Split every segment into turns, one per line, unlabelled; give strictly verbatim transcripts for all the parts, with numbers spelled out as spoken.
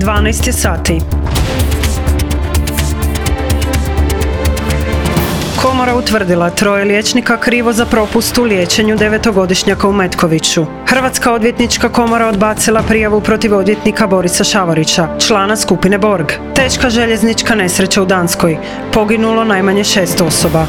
dvanaest je sati. Komora utvrdila troje liječnika krivo za propust u liječenju devetogodišnjaka u Metkoviću. Hrvatska odvjetnička komora odbacila prijavu protiv odvjetnika Borisa Šavorića, člana skupine Borg. Teška željeznička nesreća u Danskoj. Poginulo najmanje šest osoba.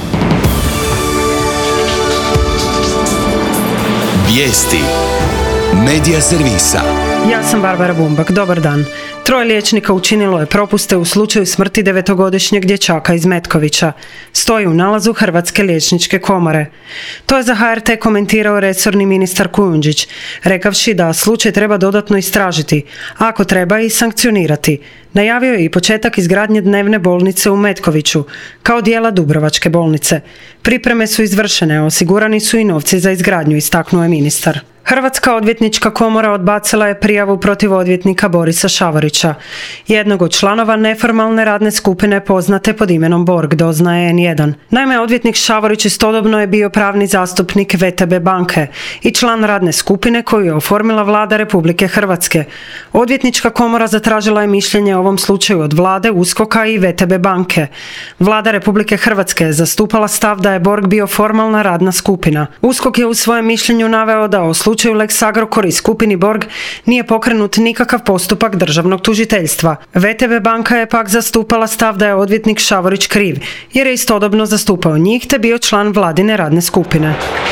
Vijesti Medija servisa.
Ja sam Barbara Bumbak, dobar dan. Troje liječnika učinilo je propuste u slučaju smrti devetogodišnjeg dječaka iz Metkovića. Stoji u nalazu Hrvatske liječničke komore. To je za H R T komentirao resorni ministar Kujundžić, rekavši da slučaj treba dodatno istražiti, ako treba i sankcionirati. Najavio je i početak izgradnje dnevne bolnice u Metkoviću, kao dijela Dubrovačke bolnice. Pripreme su izvršene, a osigurani su i novci za izgradnju, istaknuo je ministar. Hrvatska odvjetnička komora odbacila je prijavu protiv odvjetnika Borisa Šavorića, jednog od članova neformalne radne skupine poznate pod imenom Borg, doznaje N jedan. Naime, odvjetnik Šavorić istodobno je bio pravni zastupnik V T B banke i član radne skupine koju je oformila Vlada Republike Hrvatske. Odvjetnička komora zatražila je mišljenje o ovom slučaju od Vlade, USKOK-a i V T B banke. Vlada Republike Hrvatske je zastupala stav da je Borg bio formalna radna skupina. USKOK je u svojem mišljenju naveo da o slučaju Lex Agrokor i skupini Borg nije pokrenut nikakav postupak državnog tužiteljstva. V T B banka je pak zastupala stav da je odvjetnik Šavorić kriv, jer je istodobno zastupao njih te bio član vladine radne skupine.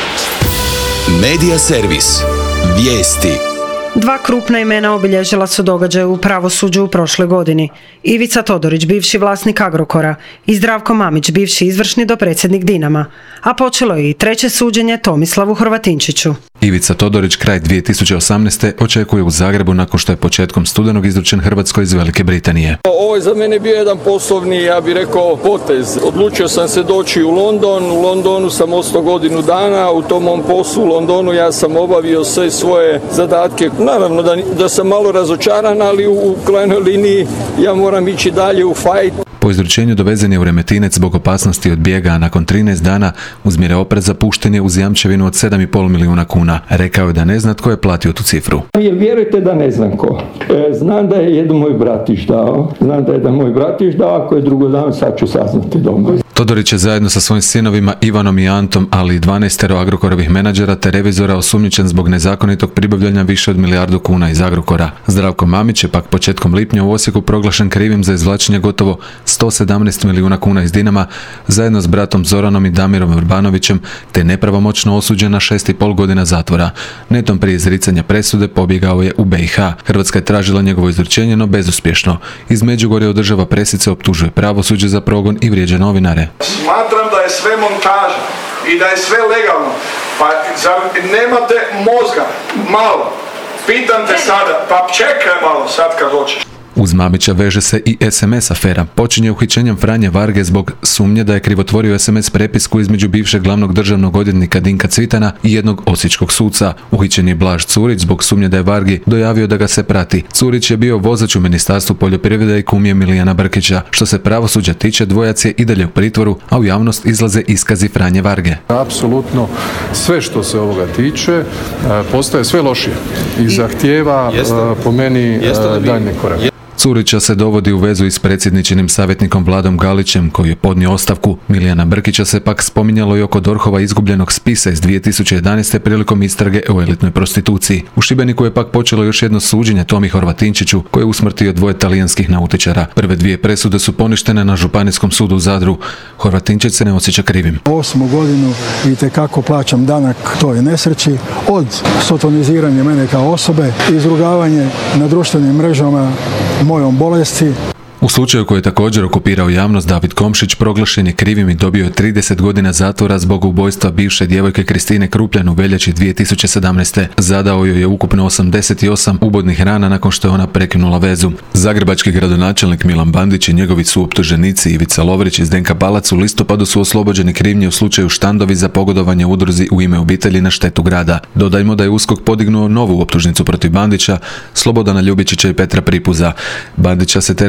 Medija servis. Vijesti.
Dva krupna imena obilježila su događaje u pravosuđu u prošloj godini. Ivica Todorić, bivši vlasnik Agrokora, i Zdravko Mamić, bivši izvršni dopredsjednik Dinama. A počelo je i treće suđenje Tomislavu Horvatinčiću.
Ivica Todorić kraj dvije tisuće osamnaeste očekuje u Zagrebu nakon što je početkom studenog izručen Hrvatskoj iz Velike Britanije.
Ovo je za mene bio jedan poslovni, ja bih rekao, potez. Odlučio sam se doći u London, u Londonu sam ostao godinu dana, u tom mom poslu u Londonu ja sam obavio sve svoje zadatke. Naravno da, da sam malo razočaran, ali u, u krajnjoj liniji ja moram ići dalje u fajt.
Po izručenju dovezen je u Remetinec zbog opasnosti od bijega, a nakon trinaest dana uz mjere opreza pušten je uz jamčevinu od sedam i pol milijuna kuna. Rekao je da ne zna tko je platio tu cifru.
Vjerujte da ne znam ko. E, znam da je jedan moj bratić dao. Znam da je jedan moj bratić dao, ako je drugo dan, sad ću saznati doma.
Todorić je zajedno sa svojim sinovima Ivanom i Antom, ali i dvanaestero Agrokorovih menadžera te revizora osumnjičen zbog nezakonitog pribavljanja više od milijardu kuna iz Agrokora. Zdravko Mamić je pak početkom lipnja u Osijeku proglašen krivim za izvlačenje gotovo sto sedamnaest milijuna kuna iz Dinama, zajedno s bratom Zoranom i Damirom Vrbanovićem, te nepravomoćno osuđen na šest i pol godina zatvora. Netom prije izricanja presude pobjegao je u B i H. Hrvatska je tražila njegovo izručenje, no bezuspješno. Iz Međugorja održava presice, optužuje pravosuđe za progon i vrijeđa novinare.
Smatram da je sve montaža i da je sve legalno. Pa zar nemate mozga? Malo. Pitam te sada, pa čekaj malo sad kad hoćeš.
Uz Mamića veže se i S M S afera. Počinje uhićenjem Franje Varge zbog sumnje da je krivotvorio S M S prepisku između bivšeg glavnog državnog odvjetnika Dinka Cvitana i jednog osječkog suca. Uhićen je Blaž Curić zbog sumnje da je Vargi dojavio da ga se prati. Curić je bio vozač u Ministarstvu poljoprivrede i kum je Milijana Brkića. Što se pravosuđa tiče, dvojac je i dalje u pritvoru, a u javnost izlaze iskazi Franje Varge.
Apsolutno sve što se ovoga tiče postaje sve lošije i zahtijeva po meni daljnji korak.
Curića se dovodi u vezu i s predsjedničinim savjetnikom Vladom Galićem, koji je podnio ostavku. Milijana Brkića se pak spominjalo i oko DORH-ova izgubljenog spisa iz dvije tisuće jedanaeste prilikom istrage o elitnoj prostituciji. U Šibeniku je pak počelo još jedno suđenje Tomi Horvatinčiću, koji je usmrtio dvoje talijanskih nautičara. Prve dvije presude su poništene na Županijskom sudu u Zadru. Horvatinčić se ne osjeća krivim.
Osmu godinu itekako plaćam danak toj nesreći, od sotoniziranja mene kao osobe, izrugavanje na društvenim mrežama mojom bolesti.
U slučaju koji je također okupirao javnost, David Komšić proglašen je krivim i dobio je trideset godina zatvora zbog ubojstva bivše djevojke Kristine Krupljan u veljači dvije tisuće sedamnaeste. Zadao joj je ukupno osamdeset osam ubodnih rana nakon što je ona prekinula vezu. Zagrebački gradonačelnik Milan Bandić i njegovi suoptuženici Ivica Lovrić i Zdenka Balac u listopadu su oslobođeni krivnje u slučaju Štandovi za pogodovanje udruzi U ime obitelji na štetu grada. Dodajmo da je USKOK podignuo novu optužnicu protiv Bandića, Slobodana Ljubičića i Petra Pripuza. Bandića se tereti da je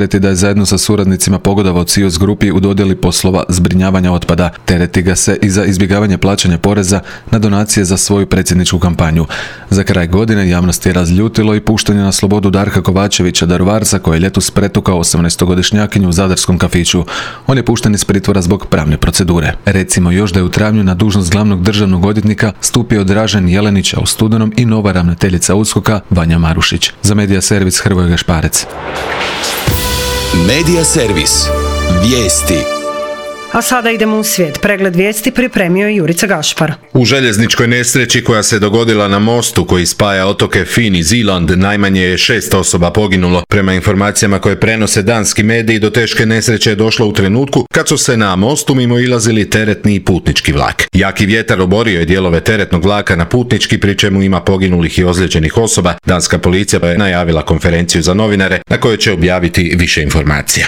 zajedno sa suradnicima pogodovao Cios grupi u dodjeli poslova zbrinjavanja otpada. Tereti ga se i za izbjegavanje plaćanja poreza na donacije za svoju predsjedničku kampanju. Za kraj godine javnost je razljutilo i puštanje na slobodu Darka Kovačevića, Daruvarca, koji je ljetos pretukao osamnaestogodišnjakinju u zadarskom kafiću. On je pušten iz pritvora zbog pravne procedure. Recimo još da je u travnju na dužnost glavnog državnog odvjetnika stupio Dražen Jelenić, a u studenom i nova ravnateljica USKOK-a Vanja Marušić. Za Medija servis Hrvoje Gašparec.
Medija servis. Vijesti.
A sada idemo u svijet. Pregled vijesti pripremio je Jurica Gašpar.
U željezničkoj nesreći koja se dogodila na mostu koji spaja otoke Fin i Zeeland, najmanje je šest osoba poginulo. Prema informacijama koje prenose danski mediji, do teške nesreće je došlo u trenutku kad su se na mostu mimoilazili teretni i putnički vlak. Jaki vjetar oborio je dijelove teretnog vlaka na putnički, pri čemu ima poginulih i ozlijeđenih osoba. Danska policija je najavila konferenciju za novinare na kojoj će objaviti više informacija.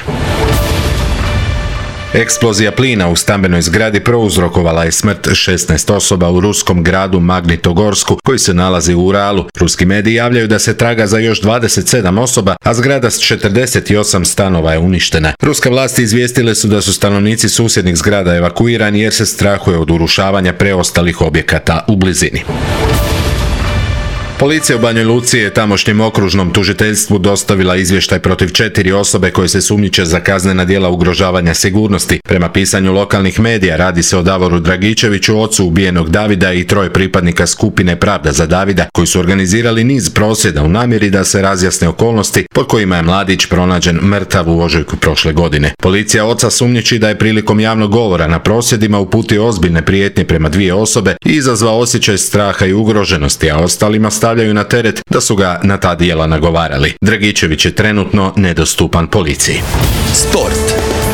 Eksplozija plina u stambenoj zgradi prouzrokovala je smrt šesnaest osoba u ruskom gradu Magnitogorsku koji se nalazi u Uralu. Ruski mediji javljaju da se traga za još dvadeset sedam osoba, a zgrada s četrdeset osam stanova je uništena. Ruske vlasti izvijestile su da su stanovnici susjednih zgrada evakuirani jer se strahuje od urušavanja preostalih objekata u blizini. Policija u Banjoj Luci je tamošnjem okružnom tužiteljstvu dostavila izvještaj protiv četiri osobe koje se sumnjiče za kaznena djela ugrožavanja sigurnosti. Prema pisanju lokalnih medija radi se o Davoru Dragičeviću, ocu ubijenog Davida, i troje pripadnika skupine Pravda za Davida, koji su organizirali niz prosvjeda u namjeri da se razjasne okolnosti pod kojima je mladić pronađen mrtav u ožujku prošle godine. Policija oca sumnjiči da je prilikom javnog govora na prosvjedima uputio ozbiljne prijetnje prema dvije osobe i izazvao osjećaj straha i ugroženosti, a ostalima stavljaju na teret da su ga na ta djela nagovarali. Dragičević je trenutno nedostupan policiji.
Sport.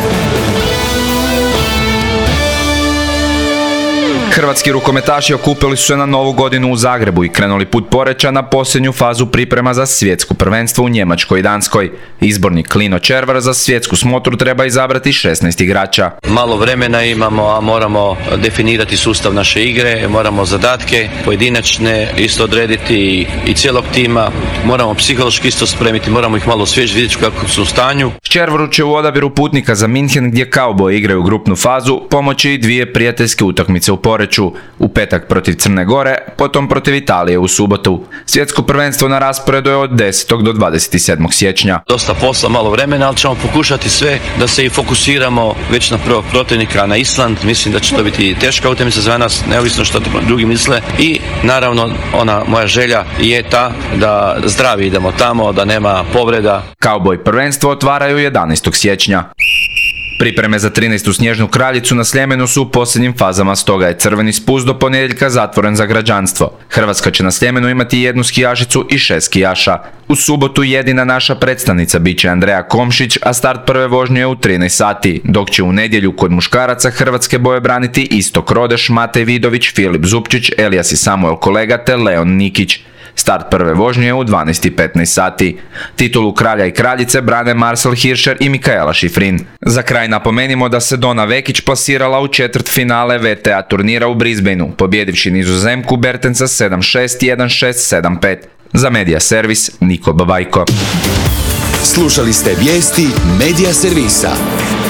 Hrvatski rukometaši okupili su se na Novu godinu u Zagrebu i krenuli put Poreča na posljednju fazu priprema za svjetsko prvenstvo u Njemačkoj i Danskoj. Izbornik Klino Červar za svjetsku smotru treba izabrati šesnaest igrača.
Malo vremena imamo, a moramo definirati sustav naše igre, moramo zadatke pojedinačne isto odrediti i cijelog tima, moramo psihološki isto spremiti, moramo ih malo osvježiti, vidjeti kako su u stanju.
Červaru će u odabiru putnika za Minhen, gdje Cowboy igraju grupnu fazu, pomoći i dvije prijateljske utakmice u Poreču. U petak protiv Crne Gore, potom protiv Italije u subotu. Svjetsko prvenstvo na rasporedu je od desetog do dvadeset sedmog siječnja.
Dosta posla, malo vremena, ali ćemo pokušati sve da se i fokusiramo već na prvog protivnika, na Island. Mislim da će to biti teška utakmica za nas, neovisno što drugi misle. I naravno, ona moja želja je ta da zdravi idemo tamo, da nema povreda.
Cowboy prvenstvo otvaraju jedanaestog siječnja. Pripreme za trinaestu snježnu kraljicu na Sljemenu su u posljednjim fazama, stoga je crveni spust do ponedjeljka zatvoren za građanstvo. Hrvatska će na Sljemenu imati jednu skijašicu i šest skijaša. U subotu jedina naša predstavnica bit će Andreja Komšić, a start prve vožnje je u trinaest sati, dok će u nedjelju kod muškaraca hrvatske boje braniti Istok Rodeš, Matej Vidović, Filip Zupčić, Elijas i Samuel Kolega te Leon Nikić. Start prve vožnje je u dvanaest i petnaest sati. Titulu kralja i kraljice brane Marcel Hirscher i Mikaela Šifrin. Za kraj napomenimo da se Dona Vekić plasirala u četvrt finale V T A turnira u Brisbaneu, pobjedivši Nizozemku Bertensa sedam šest, jedan šest, sedam pet. Za Medija servis Niko Babajko.
Slušali ste vijesti Medija servisa.